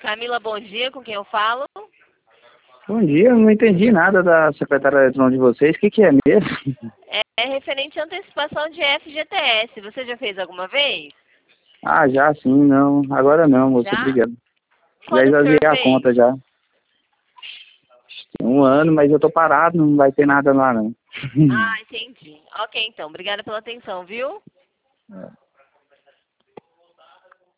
Camila, bom dia, com quem eu falo? Bom dia, eu não entendi nada da secretária eletrônica de vocês. O que que é mesmo? É referente à antecipação de FGTS. Você já fez alguma vez? Ah, já sim, não. Agora não, moço, Já? obrigado. Já Quando que o esvaziei senhor a fez? conta já. Tem um ano, mas eu tô parado, não vai ter nada lá não. Ah, entendi. Ok, então. Obrigada pela atenção, viu?